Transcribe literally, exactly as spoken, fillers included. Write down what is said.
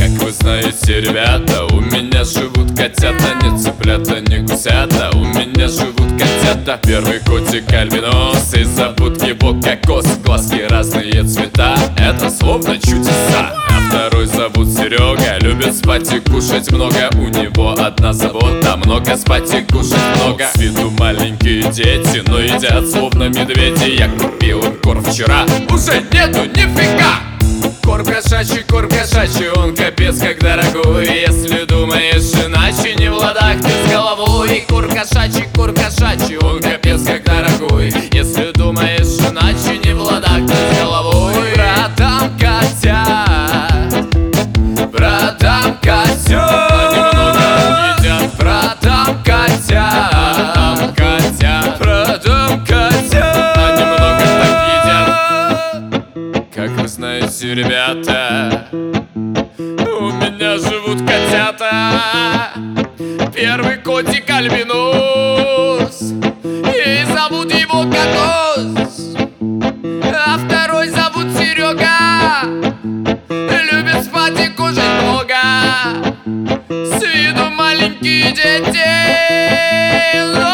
Как вы знаете, ребята, у меня живут котята, не цыплята, не гусята, у меня живут котята. Первый котик альбинос, и зовут его Кокос. Глазки разные цвета, это словно чудеса. А второй зовут Серега, любит спать и кушать много. У него одна забота, много спать и кушать много. С виду маленькие дети, но едят словно медведи. Я купил им корм вчера, уже нету нифига. Корм кошачий, корм кошачий, он капец как дорогой. Если думаешь иначе, не в ладах ты с головой. Корм кошачий, корм кошачий, он капец как дорогой. Если думаешь иначе, не в ладах ты с головой. Братан котят, братан котят, они много едят. Братан котят, котят, братан котят, они много так едят. Как вы знаете, ребята, у меня живут котята. Первый котик альбинос, и зовут его Кокос. А второй зовут Серега, любит спать и кушать много. С виду маленькие дети,